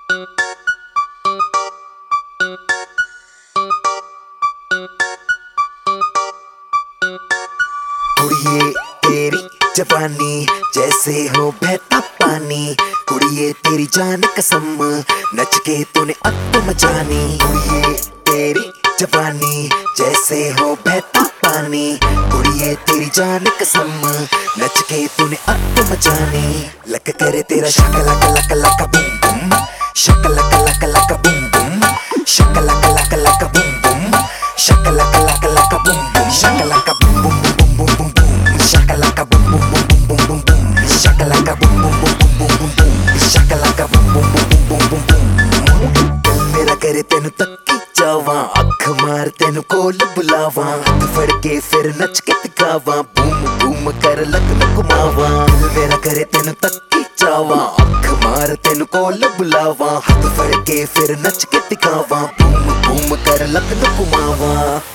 कुड़िए तेरी जवानी जैसे हो बहता पानी, कुड़िए तेरी जान कसम नच के तूने अत्त मचानी। कुड़िए तेरी जवानी जैसे हो बहता पानी, कुड़िए तेरी जान कसम नच के तूने अत्त मचानी। लक करे तेरा शकला कला कला का बूम बूम, शकला कला कला का बूम बूम, शकला कला कला का बूम बूम, शकला कला कला का बूम बूम, शकला का boom boom boom boom boom boom, शकला का boom boom boom boom boom boom, शकला का boom boom boom boom boom boom, शकला का boom boom boom boom boom boom. दिल मेरा करे तेनु तक्की जावा, अख मार तेनु कोल बुलावा, हाथ फड़ के फिर नच के दिखावा, बूम बूम कर लक घुमावा। दिल मेरा करे तेनु तक्की जावा, अख मार तेनु कोल बुलावा, हाथ फड़ के फिर नच के दिखावा, बूम बूम कर लक घुमावा।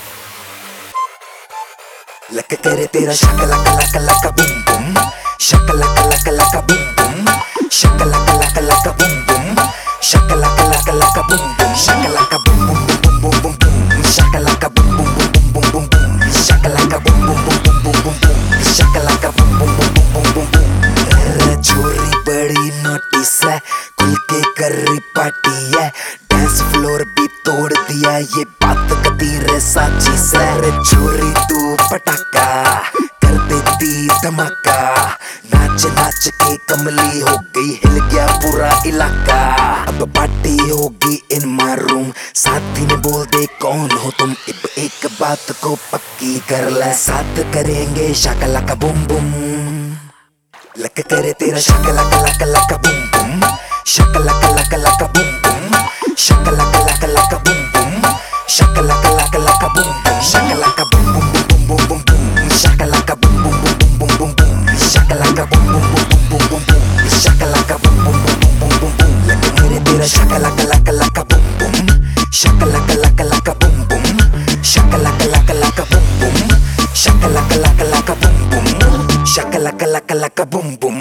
लक करे तेरा शकला कला कला का बूम बूम, शकला कला कला का बूम बूम, शकला कला कला का बूम बूम, शकला कला कला का बूम बूम, शकला का boom boom boom boom boom, शकला का boom boom boom boom boom, शकला का बूम बूम बूम बूम, शकला का बूम बूम बूम बूम। छोरी बड़ी नोटिस है, खुल के कर रही पार्टी है, डांस फ्लोर भी तोड़ दिया, ये बात कती रे साची से। छोरी तू पटाखा कर देती धमाका, नाच नाच के कमली हो गई, हिल गया पूरा इलाका। अब पार्टी होगी इन माय रूम, साथी ने बोल दे कौन हो तुम, अब एक बात को पक्की कर ले, साथ करेंगे शकला का बूम बूम। लक करे तेरा शकला कला कला का बूम बूम, शकला कला कला का बूम बूम, शकला कला कला का बूम बूम, शकला कला कला का बूम बूम, शकला का boom boom boom boom boom, शकला का बूम बूम बूम बूम, शकला का बूम बूम बूम, शकला का बूम बूम। लक करे तेरा शकला कला कला का बूम बूम, शकला कला कला का बूम बूम, शकला कला कला का बूम बूम, शकला कला कला का बूम बूम, शकला कला कला का बूम बूम।